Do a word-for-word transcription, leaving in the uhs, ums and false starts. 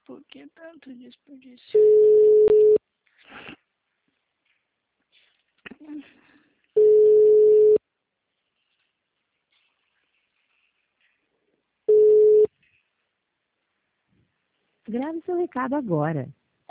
Por que tanto desperdício? Grave seu recado agora.